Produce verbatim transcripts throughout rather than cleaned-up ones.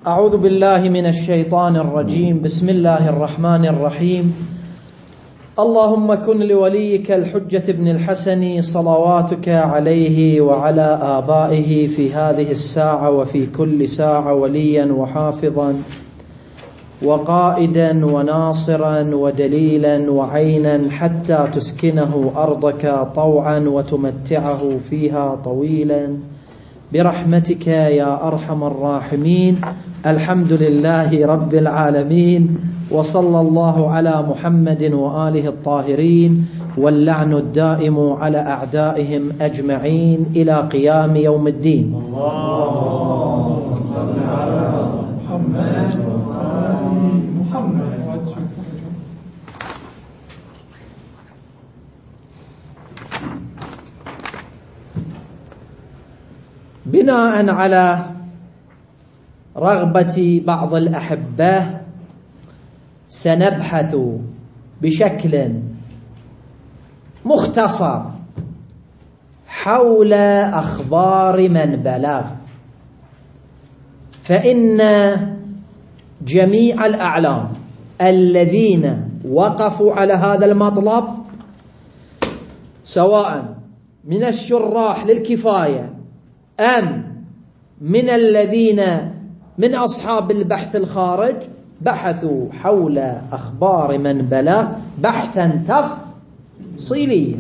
أعوذ بالله من الشيطان الرجيم. بسم الله الرحمن الرحيم. اللهم كن لوليك الحجة بن الحسن صلواتك عليه وعلى آبائه في هذه الساعة وفي كل ساعة وليا وحافظا وقائدا وناصرا ودليلا وعينا حتى تسكنه أرضك طوعا وتمتعه فيها طويلا برحمتك يا أرحم الراحمين. الحمد لله رب العالمين، وصلى الله على محمد وآله الطاهرين، واللعن الدائم على أعدائهم أجمعين إلى قيام يوم الدين. اللهم صل على محمد وآل محمد. بناء على رغبة بعض الأحبة سنبحث بشكل مختصر حول أخبار من بلغ، فإن جميع الأعلام الذين وقفوا على هذا المطلب سواء من الشراح للكفاية أم من الذين من أصحاب البحث الخارج بحثوا حول أخبار من بلغ بحثا تفصيليا.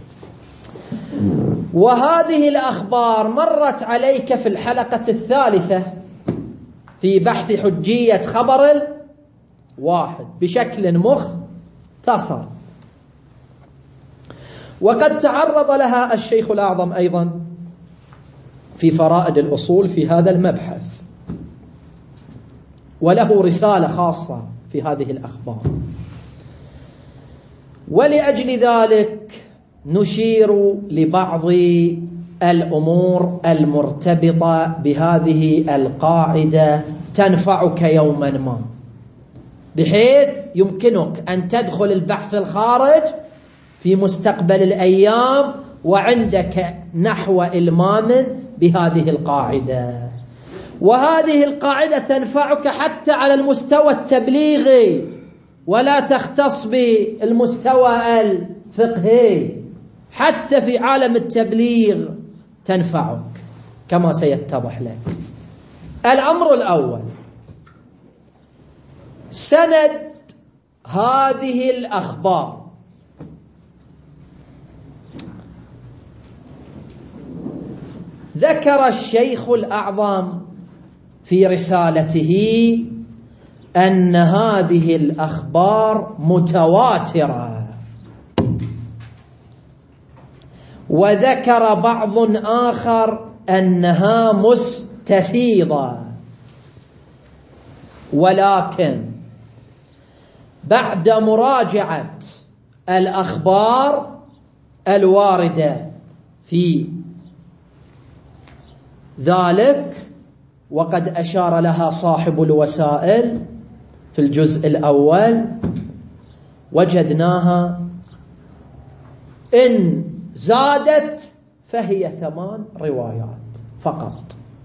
وهذه الأخبار مرت عليك في الحلقة الثالثة في بحث حجية خبر الواحد بشكل مختصر، وقد تعرض لها الشيخ الأعظم أيضا في فرائد الأصول في هذا المبحث، وله رسالة خاصة في هذه الأخبار. ولأجل ذلك نشير لبعض الأمور المرتبطة بهذه القاعدة تنفعك يوما ما، بحيث يمكنك أن تدخل البحث الخارج في مستقبل الأيام وعندك نحو إلمام بهذه القاعدة. وهذه القاعدة تنفعك حتى على المستوى التبليغي، ولا تختص بالمستوى الفقهي، حتى في عالم التبليغ تنفعك كما سيتضح لك. الأمر الأول، سند هذه الأخبار. ذكر الشيخ الأعظم في رسالته أن هذه الأخبار متواترة، وذكر بعض آخر أنها مستفيضة، ولكن بعد مراجعة الأخبار الواردة في ذلك، وقد أشار لها صاحب الوسائل في الجزء الأول، وجدناها إن زادت فهي ثمان روايات فقط،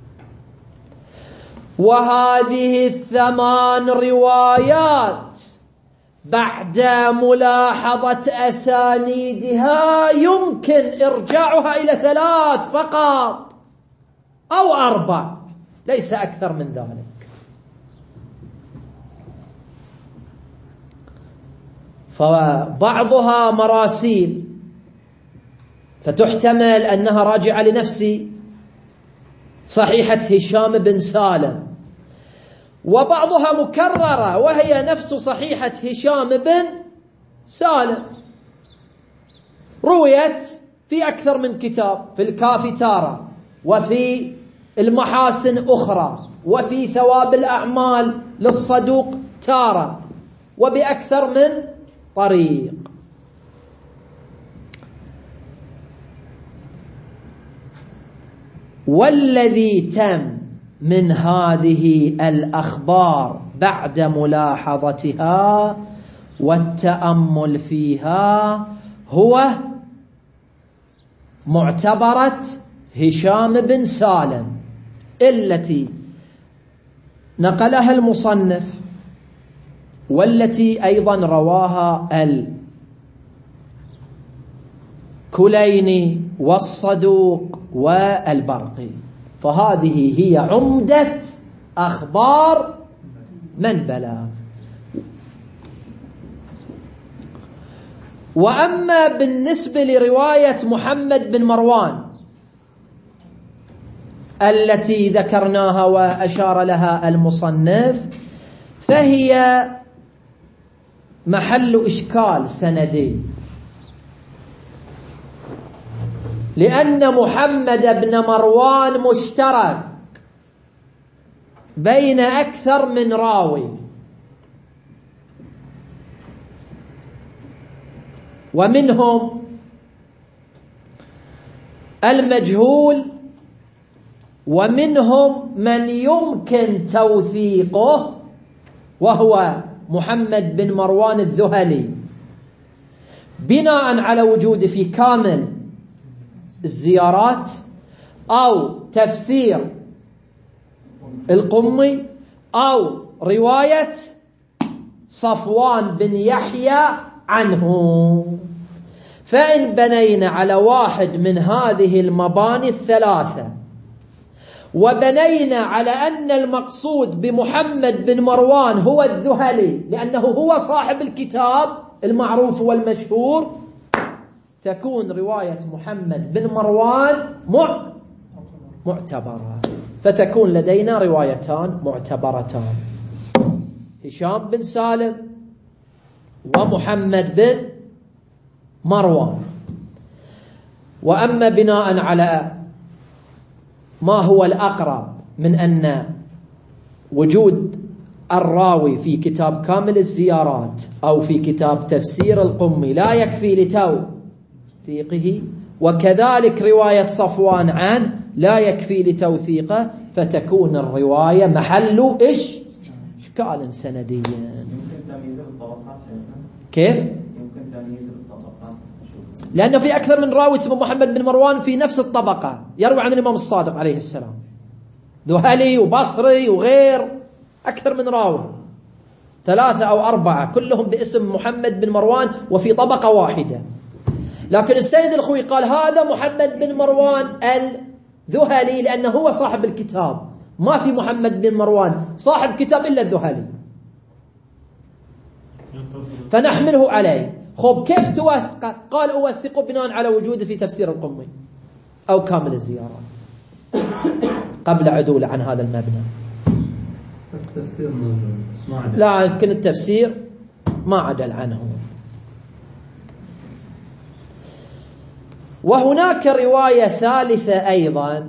وهذه الثمان روايات بعد ملاحظة أسانيدها يمكن إرجاعها إلى ثلاث فقط أو أربع، ليس أكثر من ذلك. فبعضها مراسيل، فتحتمل أنها راجعة لنفس صحيحة هشام بن سالم، وبعضها مكررة وهي نفس صحيحة هشام بن سالم، رويت في أكثر من كتاب، في الكافي تارة، وفي المحاسن أخرى، وفي ثواب الأعمال للصدوق تارة، وبأكثر من طريق. والذي تم من هذه الأخبار بعد ملاحظتها والتأمل فيها هو معتبرة هشام بن سالم التي نقلها المصنف والتي أيضا رواها الكليني والصدوق والبرقي، فهذه هي عمدة أخبار من بلغ. وأما بالنسبة لرواية محمد بن مروان التي ذكرناها وأشار لها المصنف، فهي محل إشكال سندي، لأن محمد بن مروان مشترك بين أكثر من راوي، ومنهم المجهول، ومنهم من يمكن توثيقه وهو محمد بن مروان الذهلي، بناء على وجوده في كامل الزيارات أو تفسير القمي أو رواية صفوان بن يحيى عنه. فإن بنينا على واحد من هذه المباني الثلاثة وبنينا على أن المقصود بمحمد بن مروان هو الذهلي لأنه هو صاحب الكتاب المعروف والمشهور، تكون رواية محمد بن مروان معتبرة، فتكون لدينا روايتان معتبرتان: هشام بن سالم ومحمد بن مروان. وأما بناء على ما هو الأقرب من أن وجود الراوي في كتاب كامل الزيارات أو في كتاب تفسير القمي لا يكفي لتوثيقه، وكذلك رواية صفوان عنه لا يكفي لتوثيقه، فتكون الرواية محل إيش إشكال سنديا. يمكن تمييز الطبقات. كيف؟ يمكن تمييز الطبقات، لأنه في أكثر من راوي اسمه محمد بن مروان في نفس الطبقة يروي عن الإمام الصادق عليه السلام، ذهلي وبصري وغير، أكثر من راوي، ثلاثة أو أربعة كلهم باسم محمد بن مروان وفي طبقة واحدة. لكن السيد الخوي قال هذا محمد بن مروان الذهلي لأنه هو صاحب الكتاب، ما في محمد بن مروان صاحب كتاب إلا الذهلي، فنحمله عليه. خب كيف توثق؟ قال أوثقه بناء على وجوده في تفسير القمي أو كامل الزيارات قبل عدول عن هذا المبنى. بس تفسير موجود، لكن التفسير ما عدل عنه. وهناك رواية ثالثة أيضا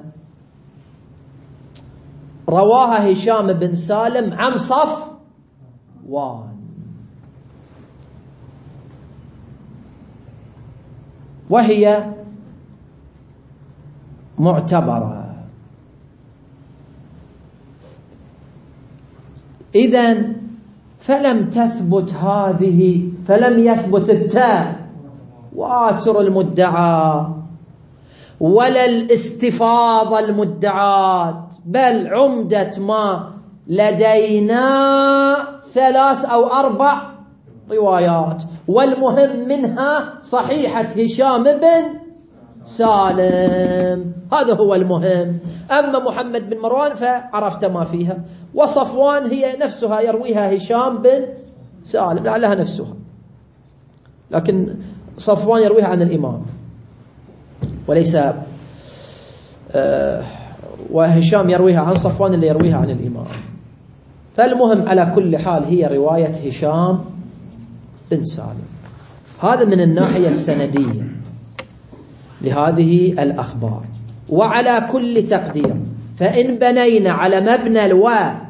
رواها هشام بن سالم عن صفوان، وهي معتبرة. إذن فلم تثبت هذه، فلم يثبت التاء واتر المدعى ولا الاستفاضة المدعاة، بل عمدة ما لدينا ثلاث أو أربع روايات، والمهم منها صحيحة هشام بن سالم، هذا هو المهم. أما محمد بن مروان فعرفت ما فيها، وصفوان هي نفسها يرويها هشام بن سالم لعلها نفسها، لكن صفوان يرويها عن الإمام وليس آه وهشام يرويها عن صفوان اللي يرويها عن الإمام. فالمهم على كل حال هي رواية هشام بن سالم. هذا من الناحية السندية لهذه الأخبار. وعلى كل تقدير فإن بنينا على مبنى الواء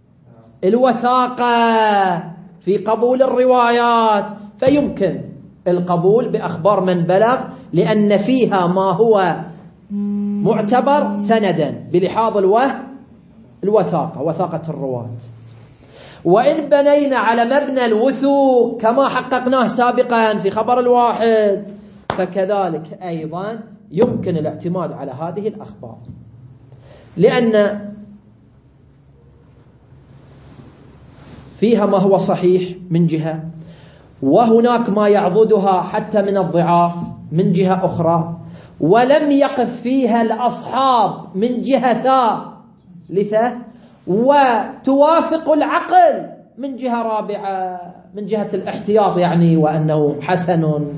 الوثاقة في قبول الروايات فيمكن القبول بأخبار من بلغ، لأن فيها ما هو معتبر سندا بلحاظ الوه الوثاقة، وثاقة الرواة. وإن بنينا على مبنى الوثوق كما حققناه سابقا في خبر الواحد، فكذلك أيضا يمكن الاعتماد على هذه الأخبار، لأن فيها ما هو صحيح من جهة، وهناك ما يعضدها حتى من الضعاف من جهة أخرى، ولم يقف فيها الأصحاب من جهة ثالثة، وتوافق العقل من جهة رابعة من جهة الاحتياط يعني، وأنه حسن.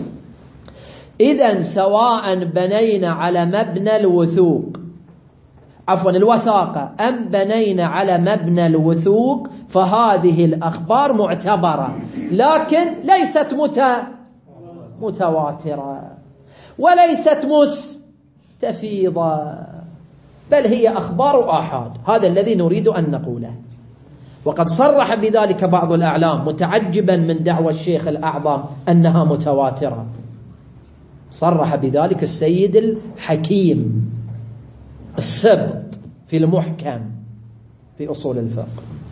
إذن سواء بنينا على مبنى الوثوق عفوا الوثاقة أم بنينا على مبنى الوثوق، فهذه الأخبار معتبرة، لكن ليست متواترة وليست مستفيضة، بل هي أخبار آحاد. هذا الذي نريد أن نقوله. وقد صرح بذلك بعض الأعلام متعجبا من دعوى الشيخ الأعظم أنها متواترة، صرح بذلك السيد الحكيم السبط في المحكم في أصول الفقه.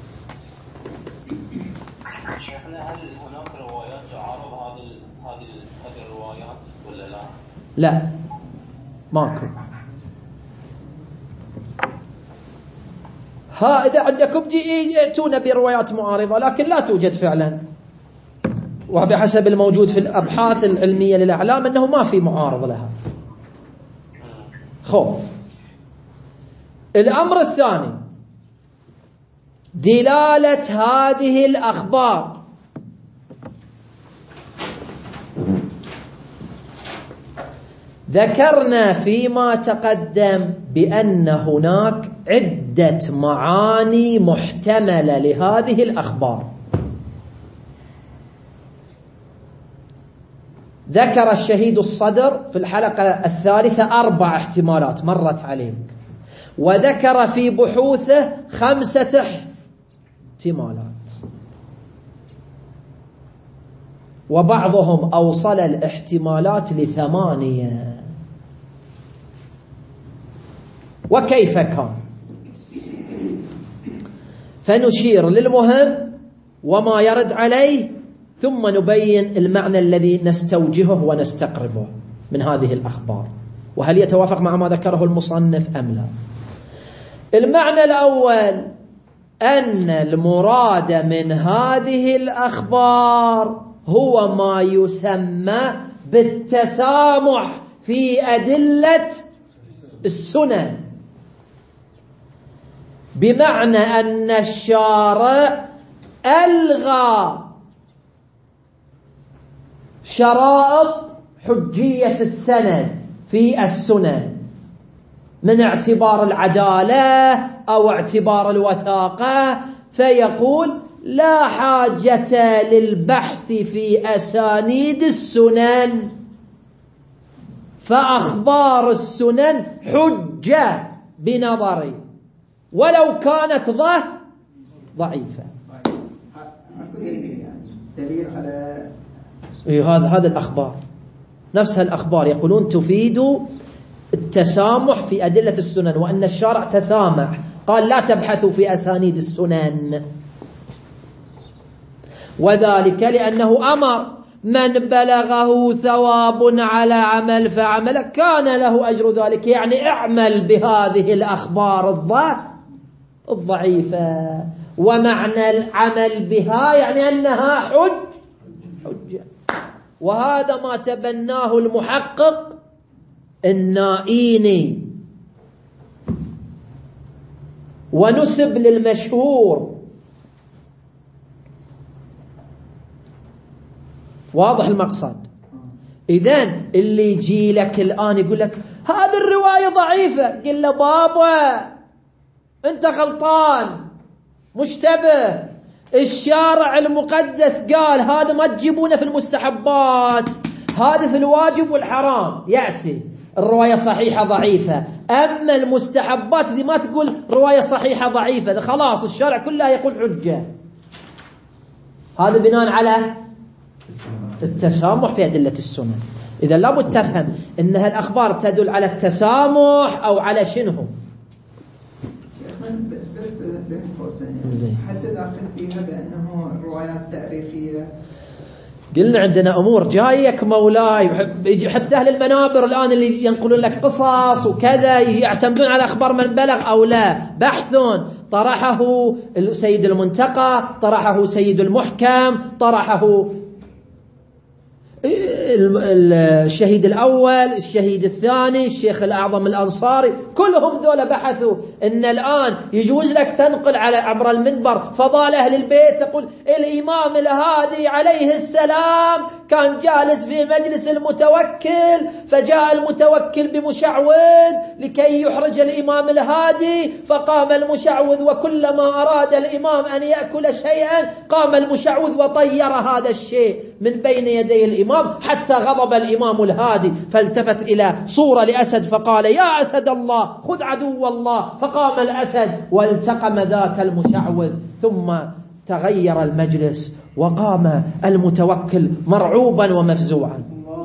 شيخنا، هل هناك روايات تعارض هذه هذه هذه الروايات ولا لا؟ لا، ماكو. ها إذا عندكم يأتون بروايات معارضة، لكن لا توجد فعلا، وبحسب الموجود في الأبحاث العلمية للأعلام أنه ما في معارض لها. خب، الأمر الثاني دلالة هذه الأخبار. ذكرنا فيما تقدم بأن هناك عدة معاني محتملة لهذه الأخبار. ذكر الشهيد الصدر في الحلقة الثالثة أربع احتمالات مرت عليك، وذكر في بحوثه خمسة احتمالات، وبعضهم أوصل الاحتمالات لثمانية. وكيف كان؟ فنشير للمهم وما يرد عليه، ثم نبين المعنى الذي نستوجهه ونستقربه من هذه الأخبار، وهل يتوافق مع ما ذكره المصنف أم لا. المعنى الأول أن المراد من هذه الأخبار هو ما يسمى بالتسامح في أدلة السنن، بمعنى أن الشارع ألغى شرائط حجية السند في السنن من اعتبار العدالة أو اعتبار الوثاقة، فيقول لا حاجة للبحث في أسانيد السنن، فأخبار السنن حجة بنظري ولو كانت ضعيفة. دليل على هذا هذا الأخبار نفسها الأخبار يقولون تفيد التسامح في أدلة السنن، وأن الشارع تسامح، قال لا تبحثوا في أسانيد السنن، وذلك لأنه أمر من بلغه ثواب على عمل فعمل كان له أجر ذلك، يعني اعمل بهذه الأخبار الضعيفة، ومعنى العمل بها يعني أنها حج حجة. وهذا ما تبناه المحقق النائيني، ونسب للمشهور. واضح المقصد؟ إذن اللي يجي لك الآن يقول لك هذه الرواية ضعيفة، قل له بابا أنت غلطان مشتبه، الشارع المقدس قال هذا ما تجيبونه في المستحبات، هذا في الواجب والحرام. يأتي الرواية صحيحة ضعيفة، أما المستحبات دي ما تقول رواية صحيحة ضعيفة، خلاص الشارع كلها يقول حجة. هذا بناء على التسامح في أدلة السنن. إذا لابد تفهم إنها الأخبار تدل على التسامح أو على شنو. بس بين قوسين حتى داخل فيها بأنه روايات تاريخية قلنا عندنا أمور جايك مولاي، حتى أهل المنابر الآن اللي ينقلون لك قصص وكذا يعتمدون على أخبار من بلغ أو لا. بحث طرحه سيد المنتقى، طرحه سيد المحكم، طرحه الشهيد الأول، الشهيد الثاني، الشيخ الأعظم الأنصاري، كلهم ذولا بحثوا إن الآن يجوز لك تنقل على عبر المنبر فضائل أهل البيت، تقول الإمام الهادي عليه السلام كان جالس في مجلس المتوكل، فجاء المتوكل بمشعوذ لكي يحرج الإمام الهادي، فقام المشعوذ وكلما أراد الإمام أن يأكل شيئا قام المشعوذ وطير هذا الشيء من بين يدي الإمام حتى غضب الإمام الهادي، فالتفت إلى صورة لأسد فقال يا أسد الله خذ عدو الله، فقام الأسد والتقم ذاك المشعوذ، ثم تغير المجلس وقام المتوكل مرعوبا ومفزوعا.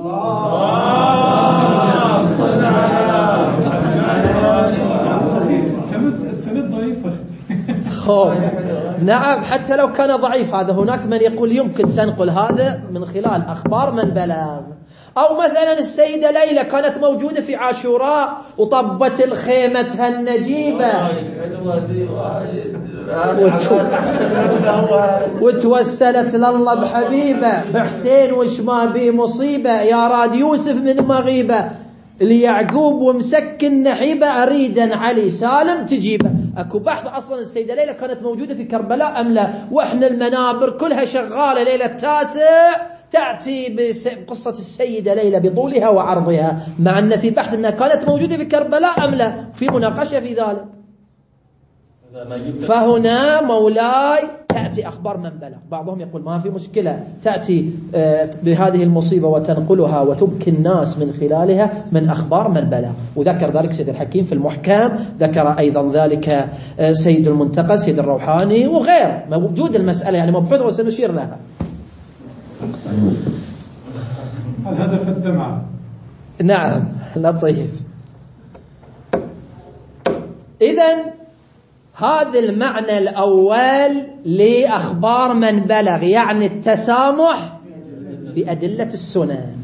السند ضعيفة. خوف. نعم حتى لو كان ضعيف هذا، هناك من يقول يمكن تنقل هذا من خلال أخبار من بلغ. أو مثلا السيدة ليلى كانت موجودة في عاشوراء وطبت الخيمتها النجيبة وتوسلت لله بحبيبة بحسين وش ما بي مصيبة، يا راد يوسف من مغيبة ليعقوب ومسكن نحيبة أريدا علي سالم تجيبه. أكو بحث أصلا السيدة ليلى كانت موجودة في كربلاء أم لا، وإحنا المنابر كلها شغالة ليلة التاسع تأتي بقصة السيدة ليلى بطولها وعرضها، مع أن في بحث أنها كانت موجودة في كربلاء أم لا، في مناقشة في ذلك. فهنا مولاي تأتي أخبار من بلغ. بعضهم يقول ما في مشكلة تأتي بهذه المصيبة وتنقلها وتبكي الناس من خلالها من أخبار من بلغ، وذكر ذلك سيد الحكيم في المحكم، ذكر أيضا ذلك سيد المنتقى، سيد الروحاني وغير، موجود المسألة يعني مبحوثة وسنشير لها. الهدف الدمعة. نعم لطيف. إذن هذا المعنى الأول لأخبار من بلغ، يعني التسامح بأدلة السنن.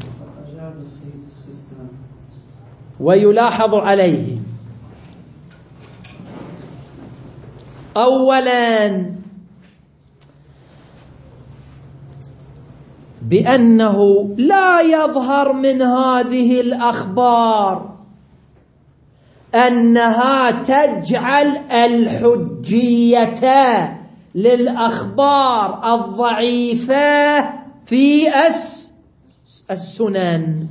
ويلاحظ عليه أولا بأنه لا يظهر من هذه الأخبار أنها تجعل الحجية للأخبار الضعيفة في السنن،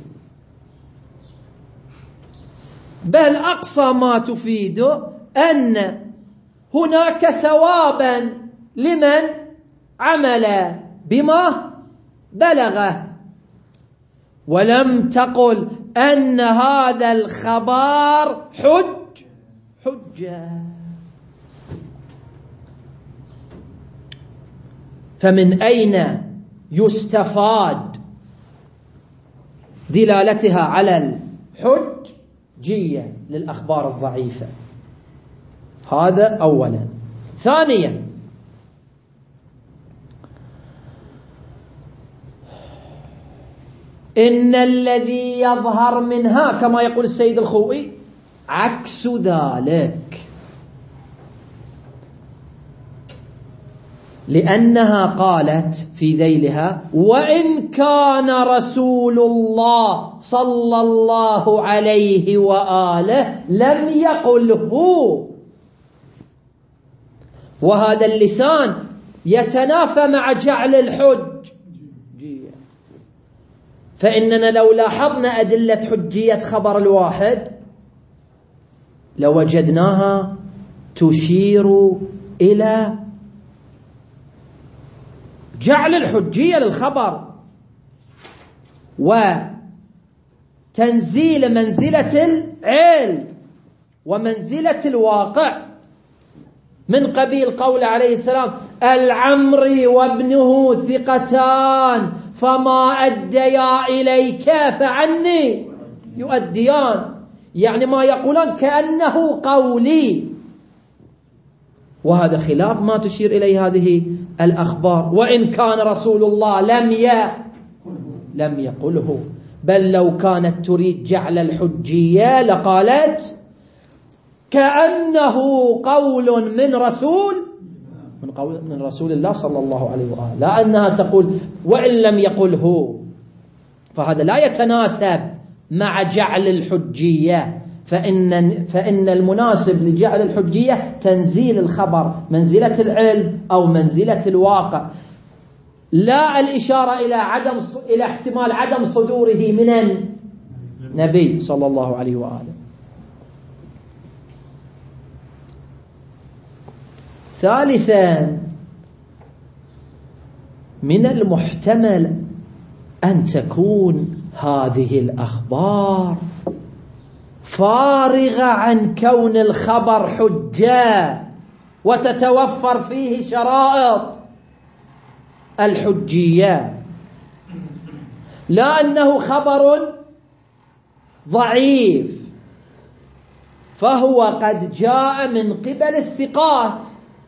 بل أقصى ما تفيده أن هناك ثوابا لمن عمل بما بلغه، ولم تقل أن هذا الخبر حج حجة. فمن أين يستفاد دلالتها على الحجية للأخبار الضعيفة؟ هذا أولا. ثانيا إن الذي يظهر منها كما يقول السيد الخوئي عكس ذلك، لأنها قالت في ذيلها وإن كان رسول الله صلى الله عليه وآله لم يقله، وهذا اللسان يتنافى مع جعل الحج. فإننا لو لاحظنا أدلة حجية خبر الواحد لوجدناها تشير إلى جعل الحجية للخبر وتنزيل منزلة العلم ومنزلة الواقع، من قبيل قول عليه السلام العمري وابنه ثقتان فما أديا إليك فعني يؤديان، يعني ما يقولان كأنه قولي. وهذا خلاف ما تشير إليه هذه الأخبار. وإن كان رسول الله لم ي... لم يقله، بل لو كانت تريد جعل الحجية لقالت كأنه قول من رسول من, قول من رسول الله صلى الله عليه وآله، لا أنها تقول وإن لم يقله، فهذا لا يتناسب مع جعل الحجية. فإن, فإن المناسب لجعل الحجية تنزيل الخبر منزلة العلم أو منزلة الواقع، لا الإشارة إلى عدم إلى احتمال عدم صدوره من النبي صلى الله عليه وآله. ثالثا، من المحتمل أن تكون هذه الأخبار فارغة عن كون الخبر حجة وتتوفر فيه شرائط الحجية، لا أنه خبر ضعيف فهو قد جاء من قبل الثقات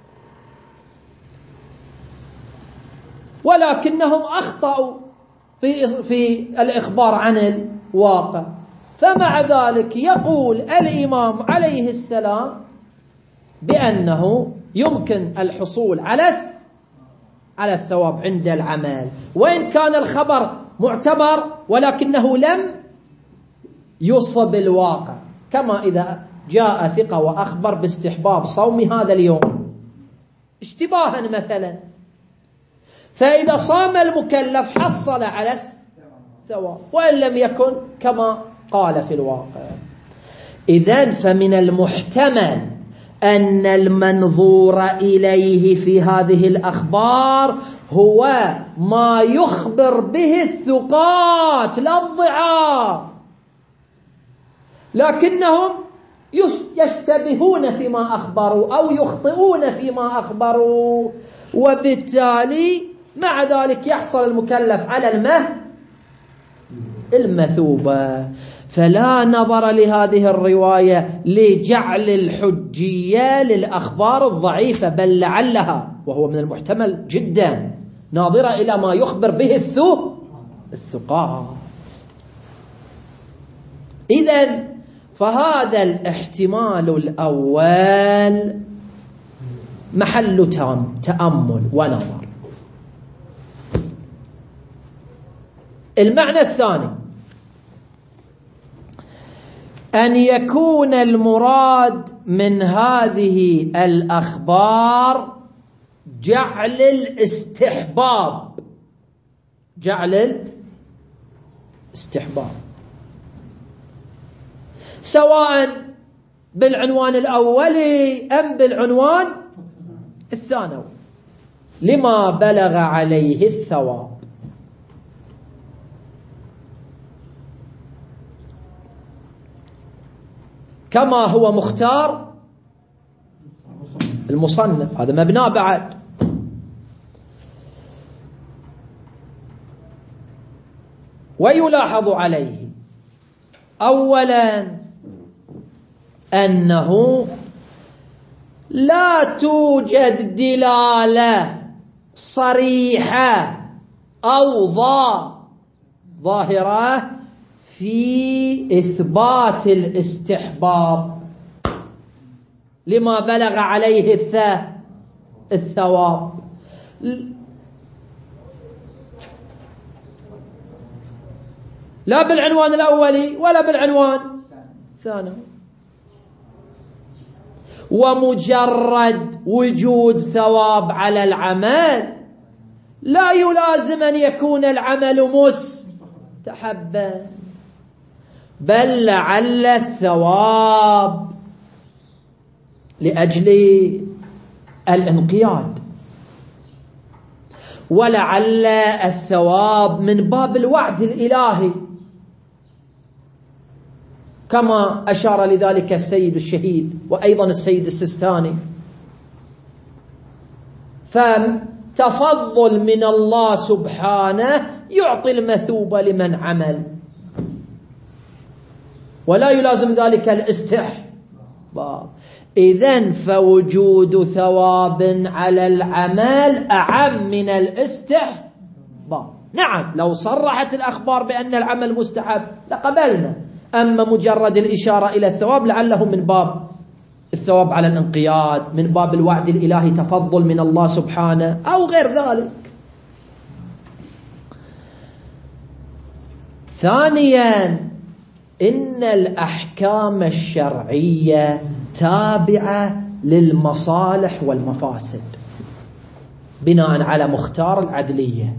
ولكنهم أخطأوا في في الإخبار عن الواقع. فمع ذلك يقول الإمام عليه السلام بأنه يمكن الحصول على على الثواب عند العمل، وإن كان الخبر معتبر ولكنه لم يصب الواقع، كما إذا جاء ثقة وأخبر باستحباب صوم هذا اليوم اشتباها مثلا، فإذا صام المكلف حصل على الثواب، وإن لم يكن كما قال في الواقع. إذن فمن المحتمل أن المنظور إليه في هذه الأخبار هو ما يخبر به الثقات لا الضعاف، لكنهم يشتبهون فيما أخبروا أو يخطئون فيما أخبروا، وبالتالي مع ذلك يحصل المكلف على المه المثوبة. فلا نظر لهذه الرواية لجعل الحجية للأخبار الضعيفة، بل لعلها، وهو من المحتمل جدا، ناظرة إلى ما يخبر به الثقات. إذن فهذا الاحتمال الأول محل تأمل ونظر. المعنى الثاني أن يكون المراد من هذه الأخبار جعل الاستحباب، جعل الاستحباب سواء بالعنوان الأولي أم بالعنوان الثانوي، لما بلغ عليه الثواب. كما هو مختار المصنف، هذا مبنى بعد. ويلاحظ عليه أولا أنه لا توجد دلالة صريحة أو ظاهرة في إثبات الاستحباب لما بلغ عليه الثواب، لا بالعنوان الأولي ولا بالعنوان الثاني. ومجرد وجود ثواب على العمل لا يلازم أن يكون العمل مستحبا، بل لعل الثواب لأجل الانقياد، ولعل الثواب من باب الوعد الإلهي، كما أشار لذلك السيد الشهيد وأيضا السيد السستاني. فتفضل من الله سبحانه يعطي المثوبة لمن عمل، ولا يلازم ذلك الاستحباب. إذن فوجود ثواب على العمل أعم من الاستحباب. نعم لو صرحت الأخبار بأن العمل مستحب لقبلنا، أما مجرد الإشارة إلى الثواب لعله من باب الثواب على الانقياد، من باب الوعد الإلهي تفضل من الله سبحانه أو غير ذلك. ثانيا إن الأحكام الشرعية تابعة للمصالح والمفاسد بناء على مختار العدلية،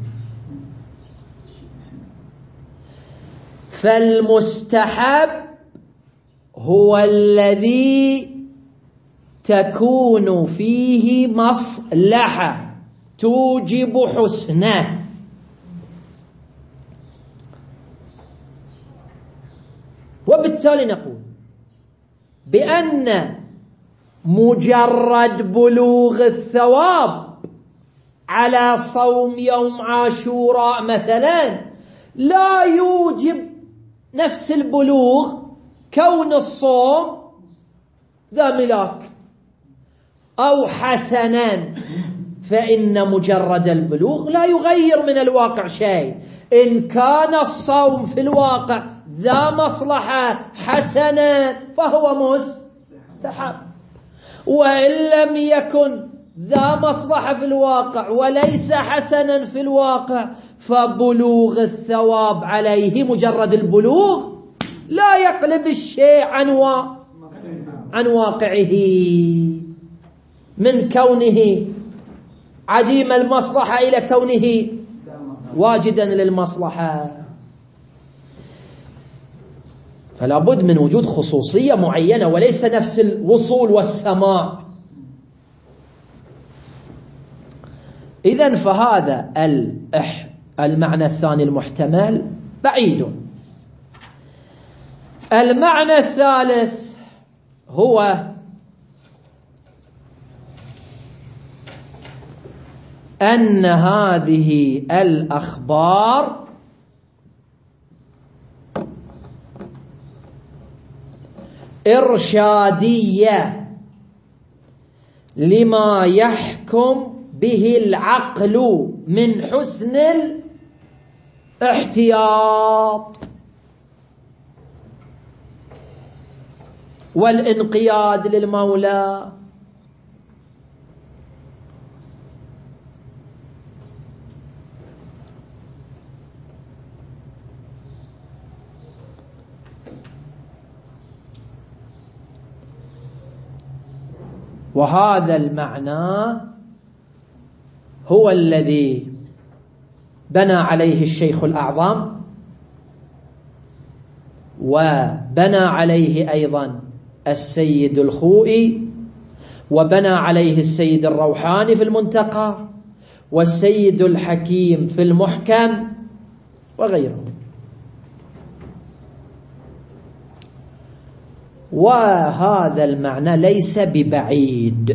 فالمستحب هو الذي تكون فيه مصلحة توجب حسنه، وبالتالي نقول بأن مجرد بلوغ الثواب على صوم يوم عاشوراء مثلا لا يوجب نفس البلوغ كون الصوم ذا ملاك أو حسنا، فإن مجرد البلوغ لا يغير من الواقع شيء. إن كان الصوم في الواقع ذا مصلحة حسنا فهو مستحب، وإن لم يكن ذا مصلحة في الواقع وليس حسنا في الواقع فبلوغ الثواب عليه مجرد البلوغ لا يقلب الشيء عن وا... عن واقعه من كونه عديم المصلحة إلى كونه واجدا للمصلحة. فلا بد من وجود خصوصية معينة وليس نفس الوصول والسماع. إذن فهذا المعنى الثاني المحتمل بعيد. المعنى الثالث هو أن هذه الأخبار إرشادية لما يحكم به العقل من حسن الاحتياط والانقياد للمولى. وهذا المعنى هو الذي بنى عليه الشيخ الأعظم، وبنى عليه أيضا السيد الخوئي، وبنى عليه السيد الروحاني في المنتقى، والسيد الحكيم في المحكم وغيره. وهذا المعنى ليس ببعيد،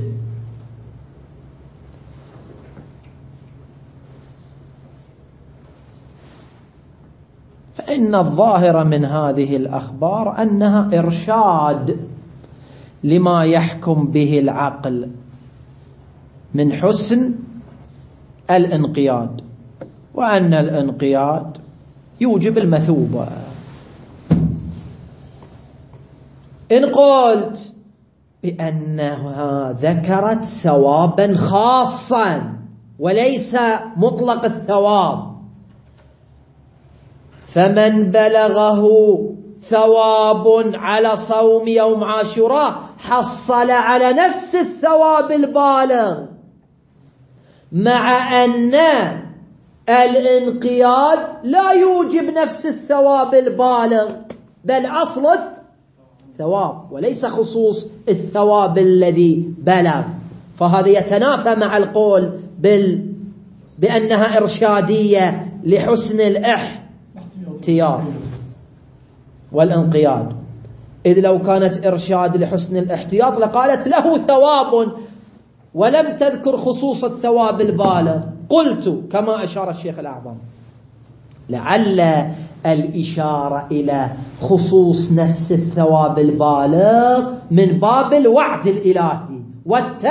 فإن الظاهر من هذه الأخبار أنها إرشاد لما يحكم به العقل من حسن الانقياد، وأن الانقياد يوجب المثوبة. إن قلت بأنها ذكرت ثوابا خاصا وليس مطلق الثواب، فمن بلغه ثواب على صوم يوم عاشوراء حصل على نفس الثواب البالغ، مع أن الانقياد لا يوجب نفس الثواب البالغ، بل أصل الثواب وليس خصوص الثواب الذي بلغ. فهذا يتنافى مع القول بال... بأنها إرشادية لحسن الاحتياط والانقياد، إذ لو كانت إرشاد لحسن الاحتياط لقالت له ثواب ولم تذكر خصوص الثواب البالغ. قلت كما أشار الشيخ الأعظم لعل الإشارة إلى خصوص نفس الثواب البالغ من باب الوعد الإلهي والت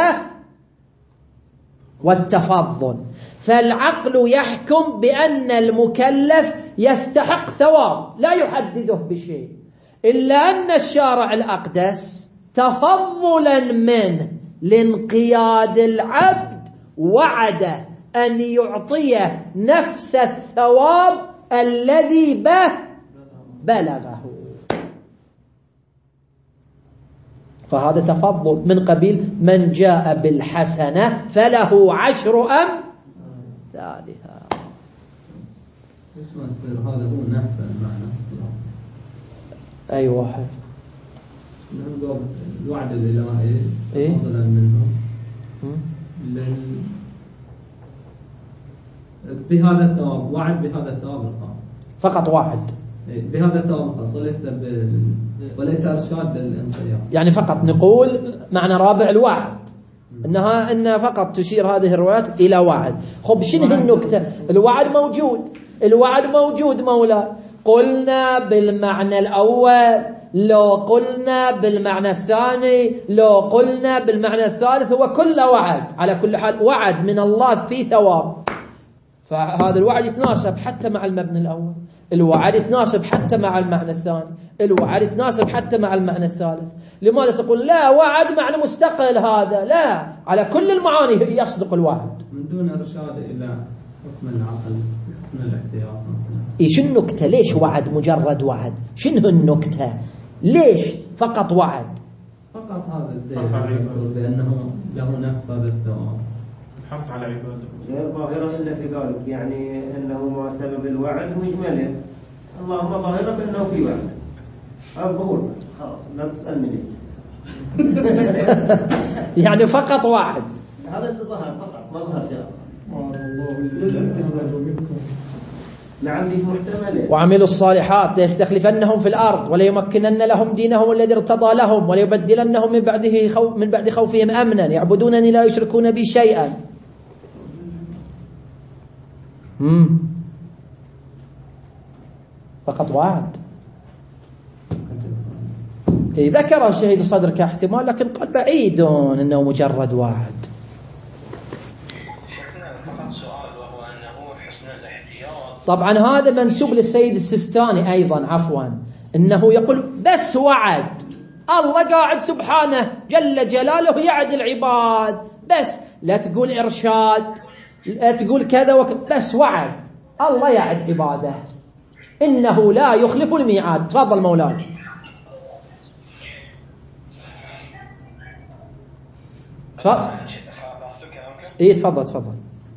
والتفضل. فالعقل يحكم بأن المكلف يستحق ثواب لا يحدده بشيء، إلا أن الشارع الأقدس تفضلا منه لانقياد العبد وعد أن يعطي نفس الثواب الذي به بلغه. فهذا تفضل من قبيل من جاء بالحسنة فله عشر أمثالها. ايش ما يصير هذا هو نفس المعنى؟ أي واحد نقول الوعد الإلهي إيه؟ فضلا منه لل... بهذا الثواب، وعد بهذا الثواب الخاص، فقط واحد بهذا الثواب الخاص، وليس بال... وليس إرشاد للانقياد. يعني فقط نقول معنى رابع الوعد، إنها إنها فقط تشير هذه الروايات إلى وعد. خب شنو النكتة؟ الوعد موجود، الوعد موجود مولا. قلنا بالمعنى الأول، لو قلنا بالمعنى الثاني، لو قلنا بالمعنى الثالث، هو كله وعد. على كل حال وعد من الله في ثواب، فهذا الوعد يتناسب حتى مع المبنى الأول، الوعد يتناسب حتى مع المعنى الثاني، الوعد يتناسب حتى مع المعنى الثالث. لماذا تقول لا وعد معنى مستقل؟ هذا لا، على كل المعاني يصدق الوعد من دون إرشاد إلى حكم العقل حسن الاحتياط. إيش النكتة؟ ليش وعد مجرد وعد؟ شنو النكتة؟ ليش فقط وعد؟ فقط هذا الدليل بأنه له نفس هذا الثواب، الحث على عبادة غير ظاهرة إلا في ذلك، يعني أنه ما سبب الوعد مجمله، اللهم ظاهرة بأنه في وعد، الظهور خلاص لا تسألني ليش. يعني فقط وعد، هذا اللي ظهر فقط، ما ظهر شيء. نعم دي محتملة. وعملوا الصالحات ليستخلفنهم في الأرض وليمكنن لهم دينهم الذي ارتضى لهم وليبدلنهم من بعده خوف من بعد خوفهم أمنا يعبدونني لا يشركون بي شيئا. مم. فقط وعد. ذكر الشهيد الصدر كاحتمال، لكن قال بعيد أنه مجرد وعد. طبعا هذا منسوب للسيد السيستاني أيضا عفوا، إنه يقول بس وعد، الله قاعد سبحانه جل جلاله يعد العباد، بس لا تقول إرشاد، لا تقول كذا وكذا، بس وعد، الله يعد عباده إنه لا يخلف الميعاد. تفضل مولانا. تفضل. إيه تفضل تفضل.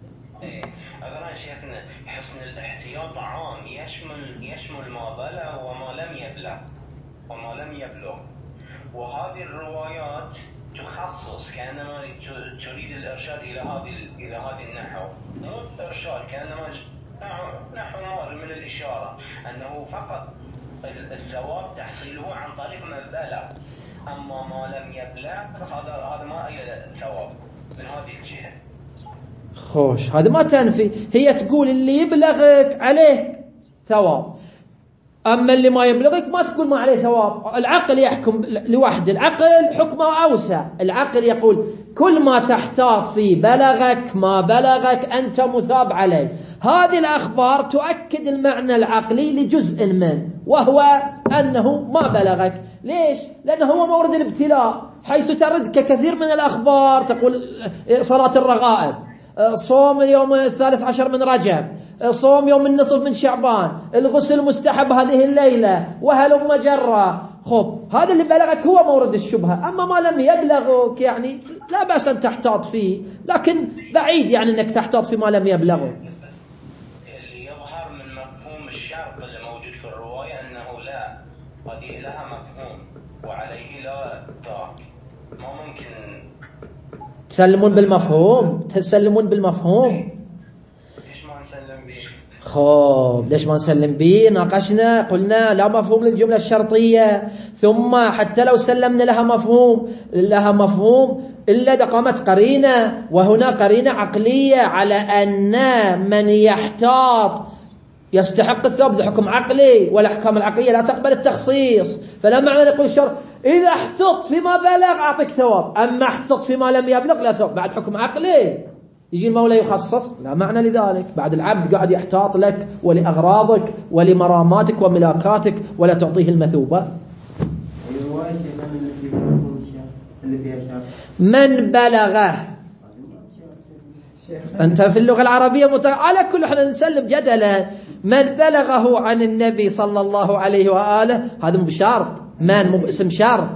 وهذه الروايات تخصص كأنما تريد الإرشاد إلى هذه إلى هذه النحو، مو إرشاد كأنما نحو مار من الإشارة أنه فقط الثواب تحصيله عن طريق ما بلغ، أما ما لم يبلغ هذا هذا ما إلى ثواب من هذه الجهة. خوش هذا ما تنفي، هي تقول اللي يبلغك عليك ثواب، أما اللي ما يبلغك ما تقول ما عليه ثواب. العقل يحكم لوحده، العقل حكمه أوسع، العقل يقول كل ما تحتاط فيه بلغك ما بلغك أنت مثاب عليه. هذه الأخبار تؤكد المعنى العقلي لجزء منه، وهو أنه ما بلغك. ليش؟ لأنه هو مورد الابتلاء، حيث ترد كثير من الأخبار تقول صلاة الرغائب، صوم اليوم الثالث عشر من رجب، صوم يوم النصف من شعبان، الغسل مستحب هذه الليلة، وهلم جرة. خب هذا اللي بلغك هو مورد الشبهة، أما ما لم يبلغك يعني لا بأس أن تحتاط فيه، لكن بعيد يعني أنك تحتاط في ما لم يبلغك. اللي يظهر من مفهوم الشرط اللي موجود في الرواية أنه لا، هذه لها مفهوم وعليه لا ترك، ما ممكن تسلمون بالمفهوم، تسلمون بالمفهوم. ليش ما نسلم به؟ خب ليش ما نسلم به؟ ناقشنا قلنا لا مفهوم للجملة الشرطية، ثم حتى لو سلمنا لها مفهوم لها مفهوم إلا إذا قامت قرينة، وهنا قرينة عقلية على أن من يحتاط يستحق الثواب، ذا حكم عقلي، والأحكام العقلية لا تقبل التخصيص. فلا معنى نقول الشرع إذا احتط فيما بلغ أعطيك ثواب، أما احتط فيما لم يبلغ لا ثواب. بعد حكم عقلي يجي المولى يخصص، لا معنى لذلك. بعد العبد قاعد يحتاط لك ولأغراضك ولمراماتك وملاكاتك ولا تعطيه المثوبة. من بلغه، أنت في اللغة العربية مت... على كل احنا نسلم جدلا. من بلغه عن النبي صلى الله عليه وآله، هذا مو بشرط، من مو باسم شرط،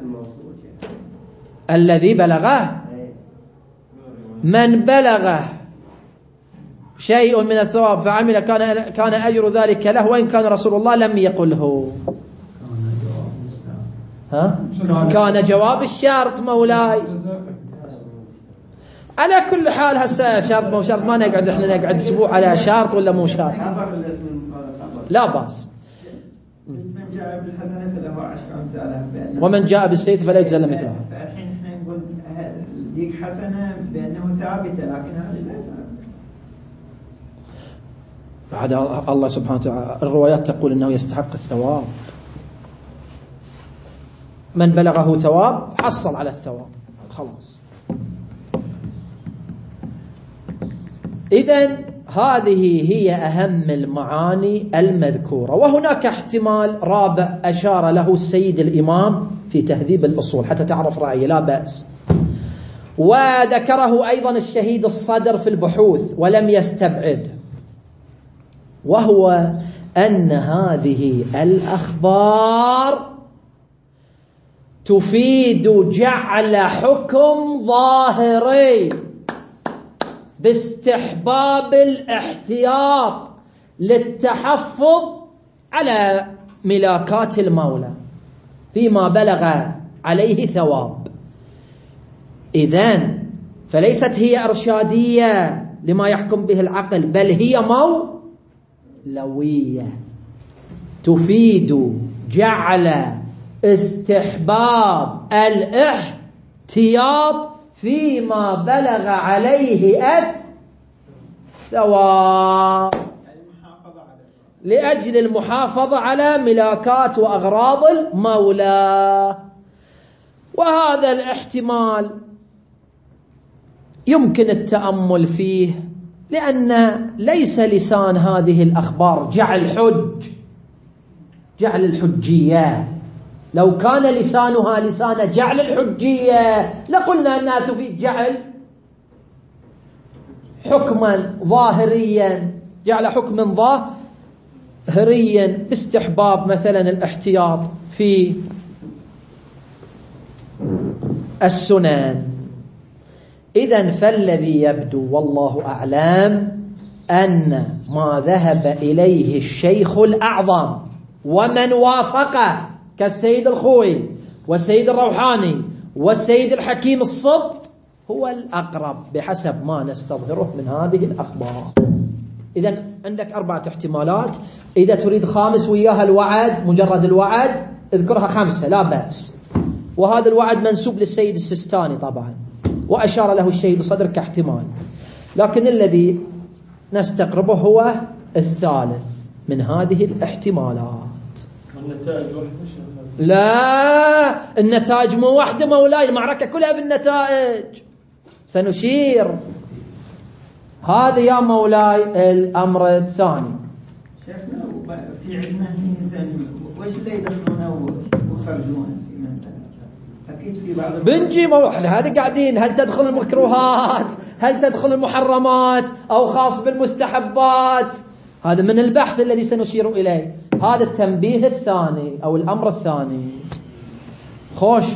الذي بلغه. من بلغه شيء من الثواب فعمل كان كان أجر ذلك له، وإن كان رسول الله لم يقله. ها؟ كان جواب الشرط مولاي. على كل حال هسه شرط مو شرط، ما نقعد احنا نقعد اسبوع على شرط ولا مو شرط، لا باس. من جاء بالحسنة فله عشر أمثالها، ومن جاء بالسيئة فلا يجزى إلا مثلها. فالحين احنا نقول ديك حسنة بأنه ثابتة، لكن هذه لا ثابتة. بعد الله سبحانه وتعالى الروايات تقول انه يستحق الثواب. من بلغه ثواب حصل على الثواب خلاص. إذن هذه هي أهم المعاني المذكورة. وهناك احتمال رابع أشار له السيد الإمام في تهذيب الأصول حتى تعرف رأيه، لا بأس. وذكره أيضا الشهيد الصدر في البحوث ولم يستبعد، وهو أن هذه الأخبار تفيد جعل حكم ظاهري باستحباب الاحتياط للتحفظ على ملاكات المولى فيما بلغ عليه ثواب. إذن فليست هي إرشادية لما يحكم به العقل، بل هي مولوية تفيد جعل استحباب الاحتياط فيما بلغ عليه الثواب لأجل المحافظة على ملاكات وأغراض المولى. وهذا الاحتمال يمكن التأمل فيه، لأن ليس لسان هذه الأخبار جعل حج جعل الحجية. لو كان لسانها لسان جعل الحجية لقلنا أنها تفيد جعل حكما ظاهريا، جعل حكم ظاهريا باستحباب مثلا الاحتياط في السنن. إذن فالذي يبدو والله أعلم أن ما ذهب إليه الشيخ الأعظم ومن وافقه كالسيد الخوي والسيد الروحاني والسيد الحكيم الصبط هو الأقرب بحسب ما نستظهره من هذه الأخبار. إذن عندك أربعة احتمالات، إذا تريد خامس وياها الوعد، مجرد الوعد اذكرها خمسة لا بأس. وهذا الوعد منسوب للسيد السستاني طبعا، وأشار له الشهيد صدر كاحتمال، لكن الذي نستقربه هو الثالث من هذه الاحتمالات. النتائج واحدة؟ لا، النتائج مو واحدة مولاي، المعركة كلها بالنتائج، سنشير. هذا يا مولاي الأمر الثاني. شيخنا في علمه زين، وش اللي يدخلونه وخرجونه؟ أكيد في بعض بنجي موحل هذا قاعدين، هل تدخل المكروهات، هل تدخل المحرمات، أو خاص بالمستحبات؟ هذا من البحث الذي سنشير إليه. هذا التنبيه الثاني أو الأمر الثاني. خوش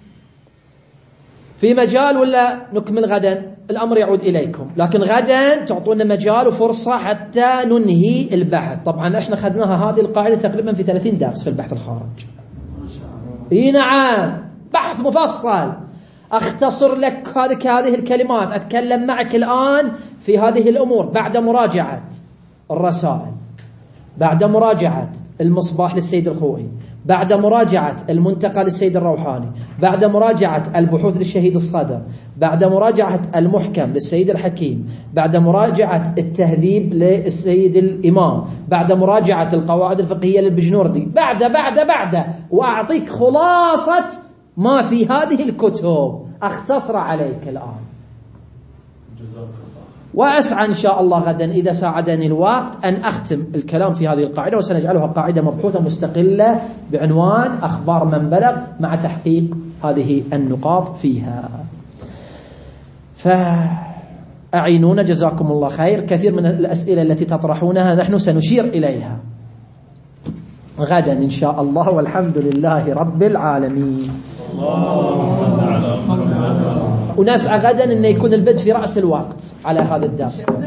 في مجال ولا نكمل غدا؟ الأمر يعود إليكم، لكن غدا تعطونا مجال وفرصة حتى ننهي البحث. طبعا احنا خذناها هذه القاعدة تقريبا في ثلاثين درس في البحث الخارج. اي نعم، بحث مفصل. اختصر لك هذه هذه الكلمات، اتكلم معك الآن في هذه الأمور بعد مراجعة الرسائل، بعد مراجعة المصباح للسيد الخوئي، بعد مراجعة المنتقى للسيد الروحاني، بعد مراجعة البحوث للشهيد الصدر، بعد مراجعة المحكم للسيد الحكيم، بعد مراجعة التهذيب للسيد الإمام، بعد مراجعة القواعد الفقهية للبجنوردي، بعد بعد بعد وأعطيك خلاصة ما في هذه الكتب، أختصر عليك الآن. وأسعى إن شاء الله غدا إذا ساعدني الوقت أن أختم الكلام في هذه القاعدة، وسنجعلها قاعدة مبحوثة مستقلة بعنوان أخبار من بلغ مع تحقيق هذه النقاط فيها. فأعينونا جزاكم الله خير. كثير من الأسئلة التي تطرحونها نحن سنشير إليها غدا إن شاء الله، والحمد لله رب العالمين. ونسعى غدا أن يكون البدء في رأس الوقت على هذا الدرس.